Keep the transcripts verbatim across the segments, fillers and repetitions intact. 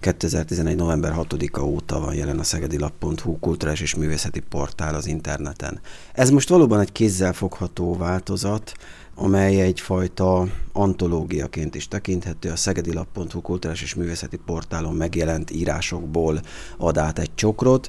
kétezer-tizenegy. november hatodika óta van jelen a szegedilap pont hu kulturális és művészeti portál az interneten. Ez most valóban egy kézzelfogható változat, amely egyfajta antológiaként is tekinthető. A szegedilap pont hu kulturális és művészeti portálon megjelent írásokból ad át egy csokrot.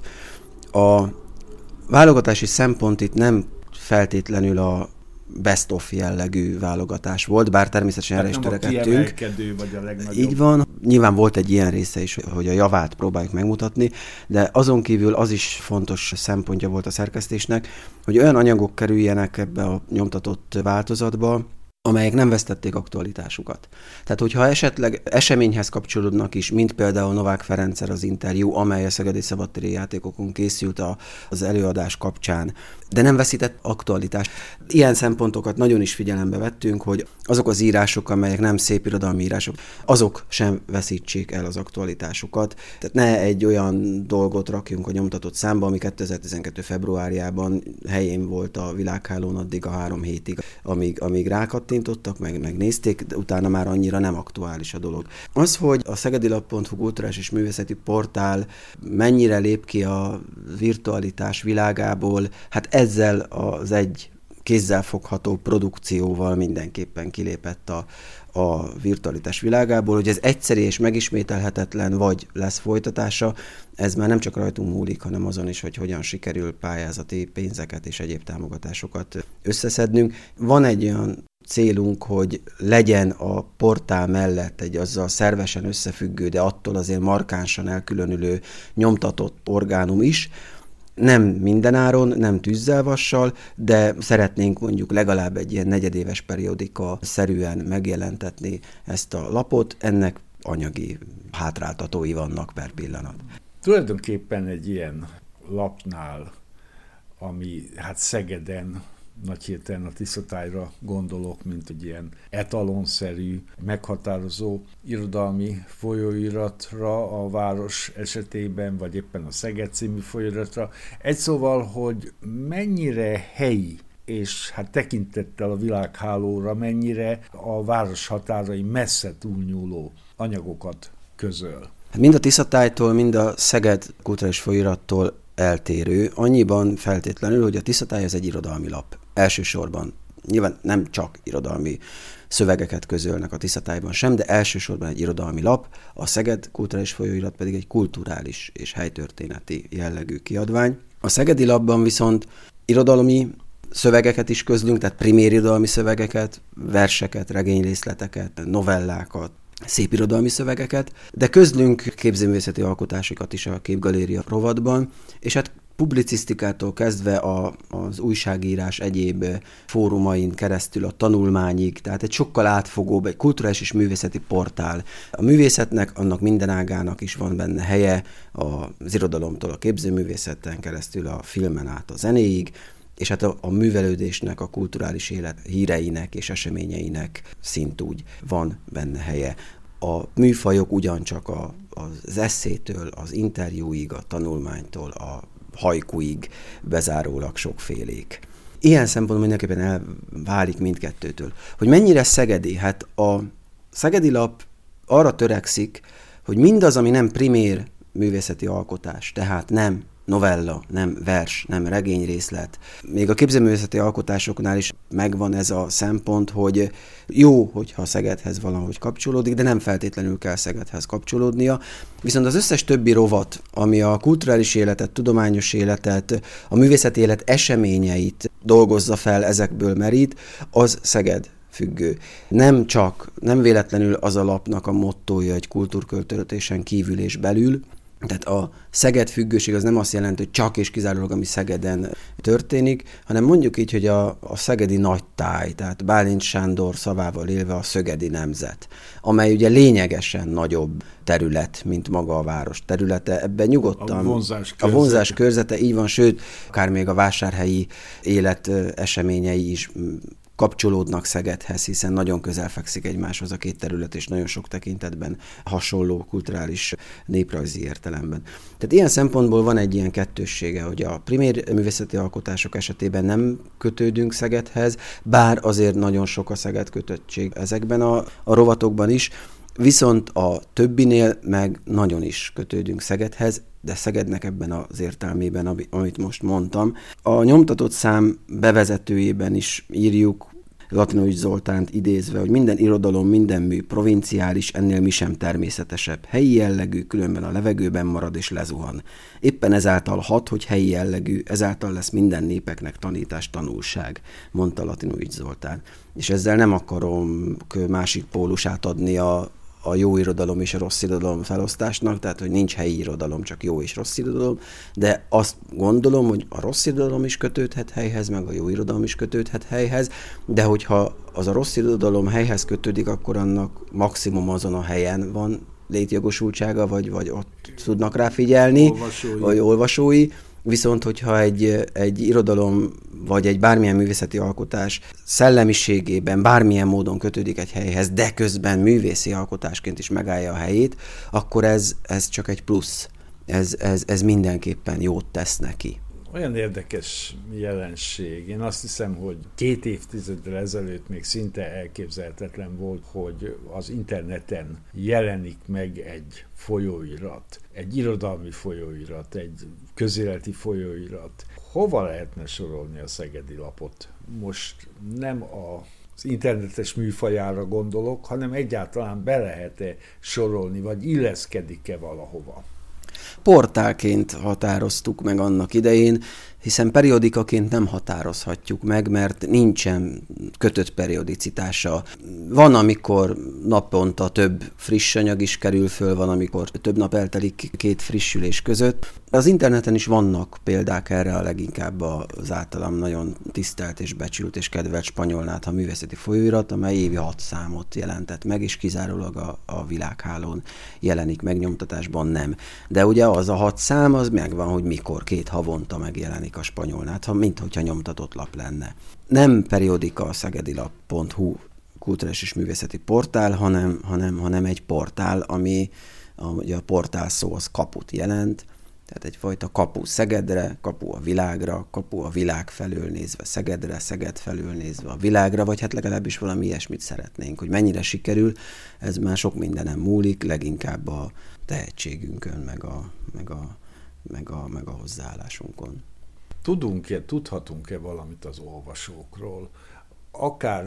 A válogatási szempont itt nem feltétlenül a best-of jellegű válogatás volt, bár természetesen erre is törekedtünk. Vagy a legnagyobb. Így van. Nyilván volt egy ilyen része is, hogy a javát próbáljuk megmutatni, de azon kívül az is fontos szempontja volt a szerkesztésnek, hogy olyan anyagok kerüljenek ebbe a nyomtatott változatba, amelyek nem vesztették aktualitásukat. Tehát, hogyha esetleg eseményhez kapcsolódnak is, mint például Novák Ferenccel az interjú, amely a Szegedi Szabadtéri Játékokon készült a, az előadás kapcsán, de nem veszített aktualitást. Ilyen szempontokat nagyon is figyelembe vettünk, hogy azok az írások, amelyek nem szépirodalmi írások, azok sem veszítsék el az aktualitásukat. Tehát ne egy olyan dolgot rakjunk a nyomtatott számba, ami kétezer-tizenkettő. februárjában helyén volt a világhálón addig a három hétig, amíg, amíg rákattintottak, meg, megnézték, de utána már annyira nem aktuális a dolog. Az, hogy a szegedilap pont hu kulturális és művészeti portál mennyire lép ki a virtualitás világából, hát ezzel az egy kézzelfogható produkcióval mindenképpen kilépett a, a virtualitás világából, hogy ez egyszerű és megismételhetetlen, vagy lesz folytatása, ez már nem csak rajtunk múlik, hanem azon is, hogy hogyan sikerül pályázati pénzeket és egyéb támogatásokat összeszednünk. Van egy olyan célunk, hogy legyen a portál mellett egy azzal szervesen összefüggő, de attól azért markánsan elkülönülő nyomtatott orgánum is. Nem mindenáron, nem tűzzel-vassal, de szeretnénk mondjuk legalább egy ilyen negyedéves periódika szerűen megjelentetni ezt a lapot. Ennek anyagi hátráltatói vannak per pillanat. Tulajdonképpen egy ilyen lapnál, ami hát Szegeden, nagy hirtelen a Tiszatájra gondolok, mint egy ilyen etalonszerű, meghatározó irodalmi folyóiratra a város esetében, vagy éppen a Szeged című folyóiratra. Egy szóval, hogy mennyire helyi, és hát tekintettel a világhálóra, mennyire a város határai messze túlnyúló anyagokat közöl. Mind a Tiszatájtól, mind a Szeged kulturális folyóirattól eltérő, annyiban feltétlenül, hogy a Tiszatáj az egy irodalmi lap. Elsősorban, nyilván nem csak irodalmi szövegeket közölnek a Tiszatájban sem, de elsősorban egy irodalmi lap, a Szeged kulturális folyóirat pedig egy kulturális és helytörténeti jellegű kiadvány. A Szegedi lapban viszont irodalmi szövegeket is közlünk, tehát primér irodalmi szövegeket, verseket, regényrészleteket, novellákat, szép irodalmi szövegeket, de közlünk képzőművészeti alkotásokat is a Képgaléria rovatban, és hát publicisztikától kezdve a, az újságírás egyéb fórumain keresztül a tanulmányig, tehát egy sokkal átfogóbb, egy kulturális és művészeti portál. A művészetnek, annak minden ágának is van benne helye, az irodalomtól a képzőművészeten keresztül a filmen át a zenéig, és hát a, a művelődésnek, a kulturális élet híreinek és eseményeinek szintúgy van benne helye. A műfajok ugyancsak a, az esszétől, az interjúig, a tanulmánytól, a hajkuig bezárólag sokfélék. Ilyen szempontból mindenképpen elválik mindkettőtől. Hogy mennyire szegedi? Hát a Szegedi Lap arra törekszik, hogy mindaz, ami nem primér művészeti alkotás, tehát nem novella, nem vers, nem regényrészlet. Még a képzőművészeti alkotásoknál is megvan ez a szempont, hogy jó, hogyha Szegedhez valahogy kapcsolódik, de nem feltétlenül kell Szegedhez kapcsolódnia. Viszont az összes többi rovat, ami a kulturális életet, tudományos életet, a művészeti élet eseményeit dolgozza fel, ezekből merít, az Szeged függő. Nem csak, nem véletlenül az a lapnak a mottója egy kultúrköltődésen kívül és belül. Tehát a Szeged függőség az nem azt jelenti, hogy csak és kizárólag, ami Szegeden történik, hanem mondjuk így, hogy a, a szegedi nagytáj, tehát Bálint Sándor szavával élve a szögedi nemzet, amely ugye lényegesen nagyobb terület, mint maga a város területe. Ebben nyugodtan a vonzás körzete, a vonzás körzete így van, sőt, akár még a vásárhelyi élet eseményei is kapcsolódnak Szegedhez, hiszen nagyon közel fekszik egymáshoz a két terület, és nagyon sok tekintetben hasonló kulturális néprajzi értelemben. Tehát ilyen szempontból van egy ilyen kettőssége, hogy a primér művészeti alkotások esetében nem kötődünk Szegedhez, bár azért nagyon sok a Szeged kötöttség ezekben a, a rovatokban is, Viszont a többinél meg nagyon is kötődünk Szegedhez, de Szegednek ebben az értelmében, amit most mondtam. A nyomtatott szám bevezetőjében is írjuk, Latinovics Zoltánt idézve, hogy minden irodalom, minden mű provinciális, ennél mi sem természetesebb. Helyi jellegű, különben a levegőben marad és lezuhan. Éppen ezáltal hat, hogy helyi jellegű, ezáltal lesz minden népeknek tanítás, tanulság, mondta Latinovics Zoltán. És ezzel nem akarom másik pólusát adni a a jó irodalom és a rossz irodalom felosztásnak, tehát hogy nincs helyi irodalom, csak jó és rossz irodalom, de azt gondolom, hogy a rossz irodalom is kötődhet helyhez, meg a jó irodalom is kötődhet helyhez, de hogyha az a rossz irodalom helyhez kötődik, akkor annak maximum azon a helyen van létjogosultsága, vagy, vagy ott tudnak rá figyelni, olvasói. vagy olvasói. Viszont, hogyha egy, egy irodalom, vagy egy bármilyen művészeti alkotás szellemiségében bármilyen módon kötődik egy helyhez, de közben művészi alkotásként is megállja a helyét, akkor ez, ez csak egy plusz. Ez, ez, ez mindenképpen jót tesz neki. Olyan érdekes jelenség. Én azt hiszem, hogy két évtizeddel ezelőtt még szinte elképzelhetetlen volt, hogy az interneten jelenik meg egy folyóirat, egy irodalmi folyóirat, egy közéleti folyóirat. Hova lehetne sorolni a Szegedi Lapot? Most nem a az internetes műfajára gondolok, hanem egyáltalán be lehet-e sorolni, vagy illeszkedik-e valahova? Portálként határoztuk meg annak idején, hiszen periodikaként nem határozhatjuk meg, mert nincsen kötött periodicitása. Van, amikor naponta több friss anyag is kerül föl, van, amikor több nap eltelik két frissülés között. Az interneten is vannak példák erre, a leginkább az általam nagyon tisztelt és becsült és kedvelt Spanyolnátha művészeti folyóirat, amely évi hat számot jelentett meg, és kizárólag a, a világhálón jelenik meg, nyomtatásban nem. De ugye az a hat szám, az megvan, hogy mikor, két havonta megjelenik a Spanyolnátha, mint hogyha nyomtatott lap lenne. Nem periodika a szegedilap pont hu kulturális és művészeti portál, hanem, hanem, hanem egy portál, ami a, ugye a portál szó az kaput jelent, tehát egyfajta kapu Szegedre, kapu a világra, kapu a világ felől nézve Szegedre, Szeged felől nézve a világra, vagy hát legalábbis valami ilyesmit szeretnénk, hogy mennyire sikerül, ez már sok mindenem múlik, leginkább a tehetségünkön, meg a, meg a, meg a, meg a hozzáállásunkon. Tudunk-e, tudhatunk-e valamit az olvasókról? Akár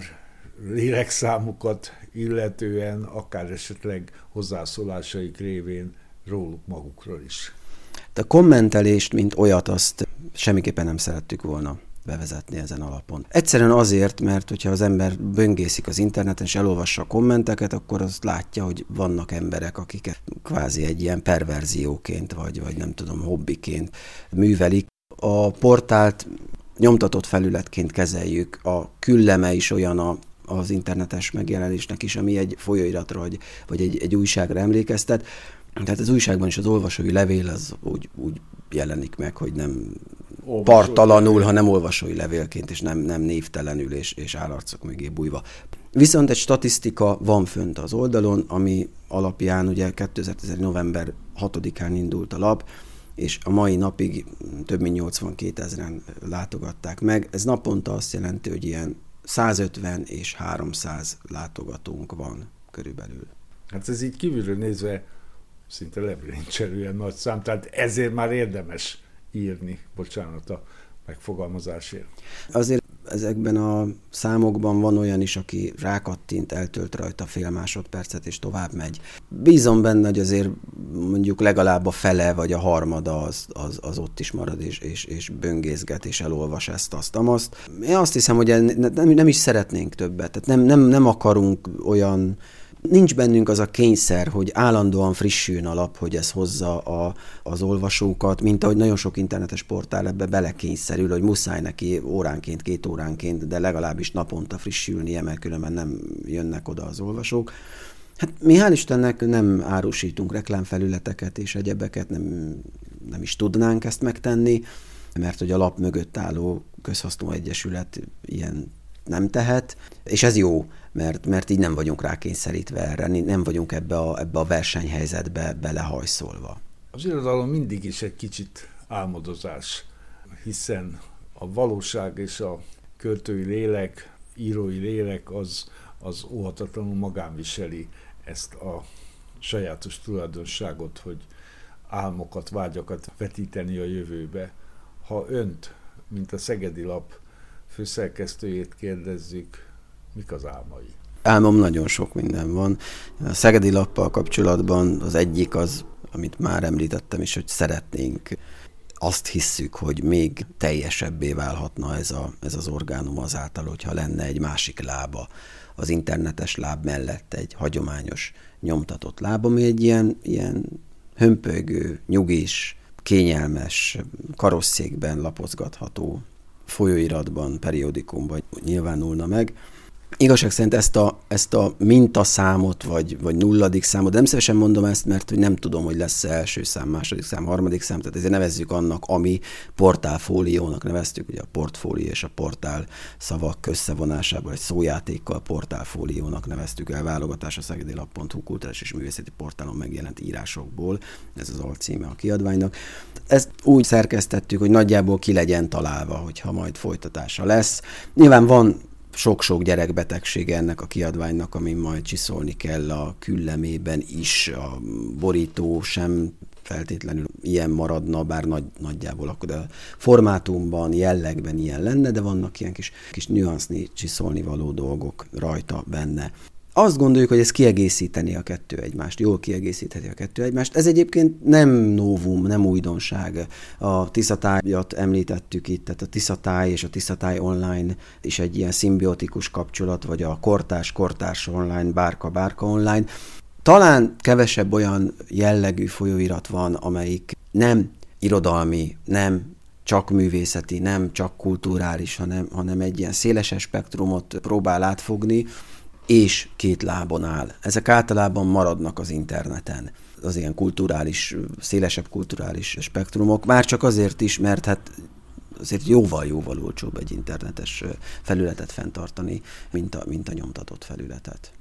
lélekszámukat illetően, akár esetleg hozzászólásaik révén róluk magukról is. De a kommentelést, mint olyat, azt semmiképpen nem szerettük volna bevezetni ezen alapon. Egyszerűen azért, mert hogyha az ember böngészik az interneten és elolvassa a kommenteket, akkor azt látja, hogy vannak emberek, akik kvázi egy ilyen perverzióként, vagy, vagy nem tudom, hobbiként művelik. A portált nyomtatott felületként kezeljük, a külleme is olyan a, az internetes megjelenésnek is, ami egy folyóiratra vagy, vagy egy, egy újságra emlékeztet. Tehát az újságban is az olvasói levél az úgy, úgy jelenik meg, hogy nem olvasói partalanul, levél. hanem olvasói levélként, és nem, nem névtelenül és, és állarcok mögé bújva. Viszont egy statisztika van fönt az oldalon, ami alapján ugye kétezer-tizenegy november hatodikán indult a lap, és a mai napig több mint nyolcvankétezren látogatták meg. Ez naponta azt jelenti, hogy ilyen százötven és háromszáz látogatónk van körülbelül. Hát ez így kívülről nézve szinte lebilincselően nagy szám, tehát ezért már érdemes írni, bocsánat a megfogalmazásért. Azért ezekben a számokban van olyan is, aki rákattint, eltölt rajta fél másodpercet, és tovább megy. Bízom benne, hogy azért mondjuk legalább a fele, vagy a harmada az, az, az ott is marad, és, és, és böngészget, és elolvas ezt, azt, azt. Én azt hiszem, hogy nem, nem is szeretnénk többet. Tehát nem, nem, nem akarunk olyan... Nincs bennünk az a kényszer, hogy állandóan frissüljön a lap, hogy ez hozza a, az olvasókat, mint ahogy nagyon sok internetes portál ebbe belekényszerül, hogy muszáj neki óránként, két óránként, de legalábbis naponta frissülnie, mert különben nem jönnek oda az olvasók. Hát mi hál' Istennek nem árusítunk reklámfelületeket és egyebeket, nem, nem is tudnánk ezt megtenni, mert hogy a lap mögött álló közhasznú egyesület ilyen nem tehet, és ez jó, mert, mert így nem vagyunk rákényszerítve erre, nem vagyunk ebbe a, ebbe a versenyhelyzetbe belehajszolva. Az irodalom mindig is egy kicsit álmodozás, hiszen a valóság és a költői lélek, írói lélek az, az óhatatlanul magán viseli ezt a sajátos tulajdonságot, hogy álmokat, vágyakat vetíteni a jövőbe. Ha önt, mint a Szegedi Lap főszerkesztőjét kérdezzük, mik az álmai? Álmom nagyon sok minden van. A Szegedi Lappal kapcsolatban az egyik az, amit már említettem is, hogy szeretnénk, azt hisszük, hogy még teljesebbé válhatna ez, a, ez az orgánum azáltal, hogyha lenne egy másik lába, az internetes láb mellett egy hagyományos nyomtatott láb, ami egy ilyen, ilyen hömpölygő, nyugis, kényelmes, karosszékben lapozgatható folyóiratban, periódikumban nyilvánulna meg. Igazság szerint ezt a, ezt a mintaszámot, vagy, vagy nulladik számot, de nem szívesen mondom ezt, mert hogy nem tudom, hogy lesz első szám, második szám, harmadik szám, tehát ezért nevezzük annak, ami portálfóliónak neveztük, ugye a portfólió és a portál szavak összevonásából egy szójátékkal portálfóliónak neveztük el, válogatás a szegedilap pont hu kulturális és művészeti portálon megjelent írásokból, ez az alcíme a kiadványnak. Ezt úgy szerkesztettük, hogy nagyjából ki legyen találva, hogyha majd folytatása lesz. Nyilván van sok-sok gyerekbetegsége ennek a kiadványnak, amin majd csiszolni kell a küllemében is, a borító sem feltétlenül ilyen maradna, bár nagy, nagyjából akkor a formátumban, jellegben ilyen lenne, de vannak ilyen kis, kis nüanszni, csiszolni való dolgok rajta benne. Azt gondoljuk, hogy ez kiegészíteni a kettő egymást, jól kiegészítheti a kettő egymást. Ez egyébként nem novum, nem újdonság. A Tiszatájat említettük itt, tehát a Tiszatáj és a Tiszatáj online is egy ilyen szimbiotikus kapcsolat, vagy a Kortárs, Kortárs online, Bárka, Bárka online. Talán kevesebb olyan jellegű folyóirat van, amelyik nem irodalmi, nem csak művészeti, nem csak kulturális, hanem, hanem egy ilyen szélesebb spektrumot próbál átfogni, és két lábon áll. Ezek általában maradnak az interneten. Az ilyen kulturális, szélesebb kulturális spektrumok. Már csak azért is, mert hát azért jóval-jóval olcsóbb egy internetes felületet fenntartani, mint a, mint a nyomtatott felületet.